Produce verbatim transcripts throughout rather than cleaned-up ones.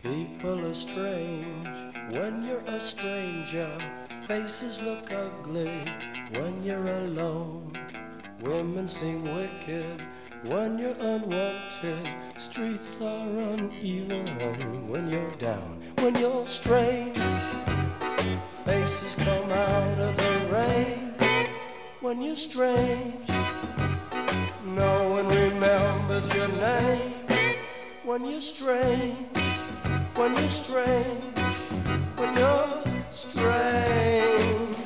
People are strange when you're a stranger. Faces look ugly when you're alone. Women seem wicked when you're unwanted. Streets are uneven when you're down. When you're strange, faces come out of the rain. When you're strange, no one remembers your name. When you're strange, when you're strange, when you're strange.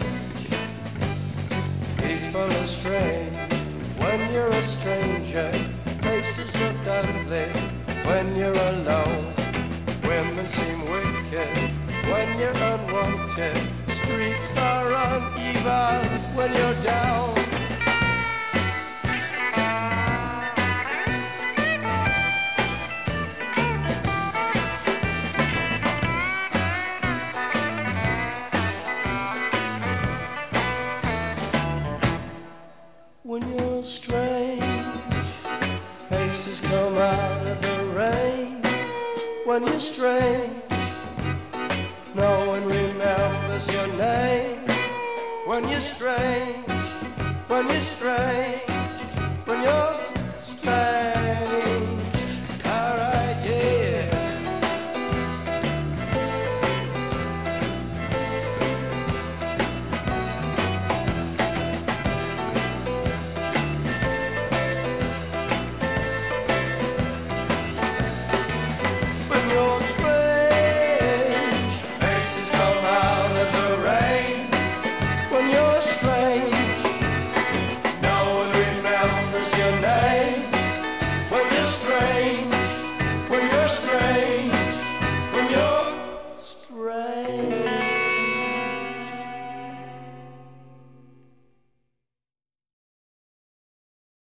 People are strange when you're a stranger. Faces look ugly when you're alone. Women seem wicked when you're unwanted. Streets are uneven when you're down. When you're strange, faces come out of the rain. When you're strange, no one remembers your name. When you're strange, when you're strange, when you're